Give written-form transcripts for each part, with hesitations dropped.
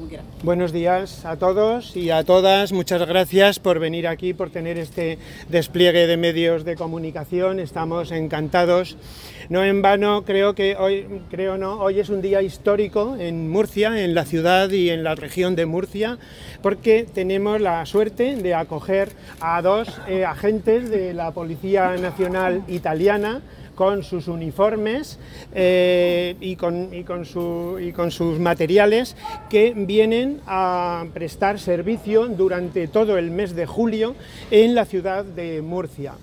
como quiera. Buenos días a todos y a todas. Muchas gracias por venir aquí, por tener este despliegue de medios de comunicación. Estamos encantados. No en vano, hoy es un día histórico en Murcia, en la ciudad y en la región de Murcia, porque tenemos la suerte de acoger a dos agentes de la Policía Nacional Italiana, con sus uniformes y con sus materiales, que vienen a prestar servicio durante todo el mes de julio en la ciudad de Murcia.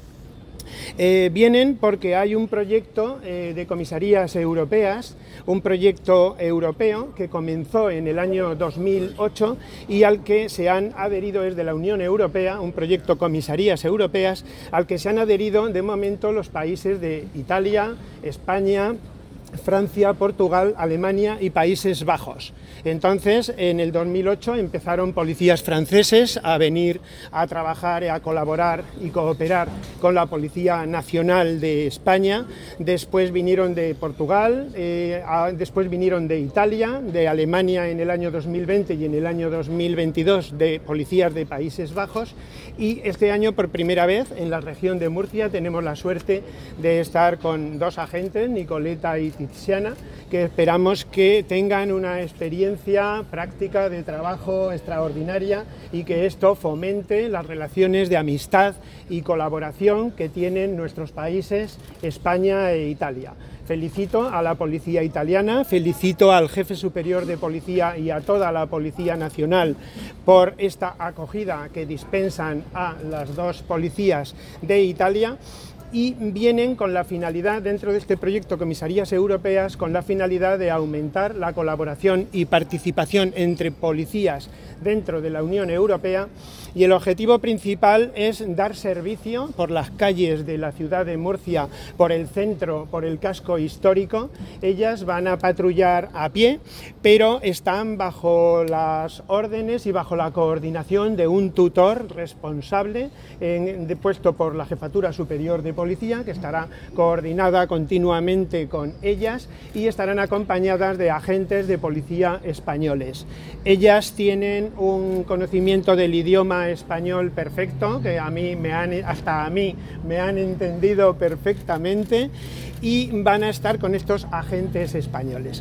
Vienen porque hay un proyecto de comisarías europeas, un proyecto europeo que comenzó en el año 2008 y al que se han adherido, es de la Unión Europea, un proyecto comisarías europeas, al que se han adherido de momento los países de Italia, España, Francia, Portugal, Alemania y Países Bajos. Entonces, en el 2008 empezaron policías franceses a venir a trabajar, a colaborar y cooperar con la Policía Nacional de España. Después vinieron de Portugal, después vinieron de Italia, de Alemania en el año 2020 y en el año 2022 de policías de Países Bajos. Y este año, por primera vez, en la región de Murcia tenemos la suerte de estar con dos agentes, Nicoleta y Tiziana, que esperamos que tengan una experiencia práctica de trabajo extraordinaria y que esto fomente las relaciones de amistad y colaboración que tienen nuestros países, España e Italia. Felicito a la policía italiana, felicito al jefe superior de policía y a toda la Policía Nacional por esta acogida que dispensan a las dos policías de Italia. Y vienen con la finalidad, dentro de este proyecto Comisarías Europeas, con la finalidad de aumentar la colaboración y participación entre policías dentro de la Unión Europea, y el objetivo principal es dar servicio por las calles de la ciudad de Murcia, por el centro, por el casco histórico. Ellas van a patrullar a pie, pero están bajo las órdenes y bajo la coordinación de un tutor responsable puesto por la Jefatura Superior de Policía, que estará coordinada continuamente con ellas, y estarán acompañadas de agentes de policía españoles. Ellas tienen un conocimiento del idioma español perfecto, que hasta a mí me han entendido perfectamente, y van a estar con estos agentes españoles.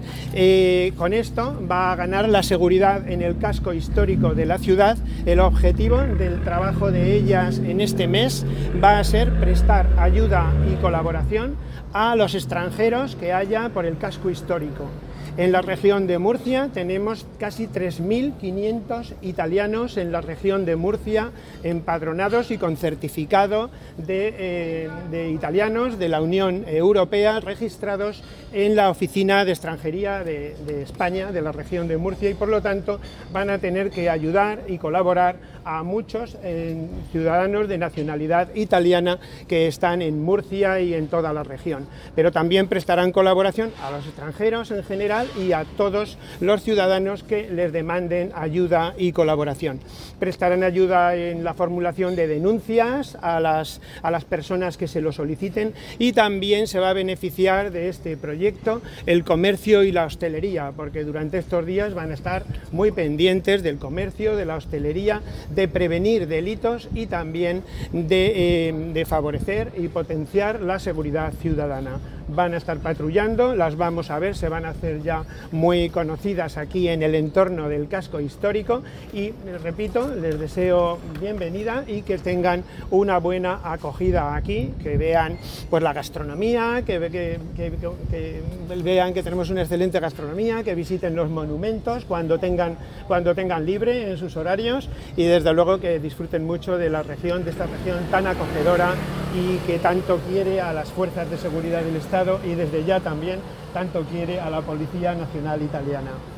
Con esto va a ganar la seguridad en el casco histórico de la ciudad. El objetivo del trabajo de ellas en este mes va a ser prestar ayuda y colaboración a los extranjeros que haya por el casco histórico. En la región de Murcia tenemos casi 3.500 italianos en la región de Murcia empadronados y con certificado de italianos de la Unión Europea, registrados en la Oficina de Extranjería de España, de la región de Murcia, y por lo tanto van a tener que ayudar y colaborar a muchos ciudadanos de nacionalidad italiana que están en Murcia y en toda la región. Pero también prestarán colaboración a los extranjeros en general y a todos los ciudadanos que les demanden ayuda y colaboración. Prestarán ayuda en la formulación de denuncias a las personas que se lo soliciten, y también se va a beneficiar de este proyecto el comercio y la hostelería, porque durante estos días van a estar muy pendientes del comercio, de la hostelería, de prevenir delitos y también de favorecer y potenciar la seguridad ciudadana. Van a estar patrullando, las vamos a ver, se van a hacer ya muy conocidas aquí en el entorno del casco histórico, y repito, les deseo bienvenida y que tengan una buena acogida aquí, que vean pues la gastronomía, que vean que tenemos una excelente gastronomía, que visiten los monumentos cuando tengan libre en sus horarios, y desde luego que disfruten mucho de la región, de esta región tan acogedora y que tanto quiere a las fuerzas de seguridad del Estado, y desde ya también tanto quiere a la Policía Nacional Italiana.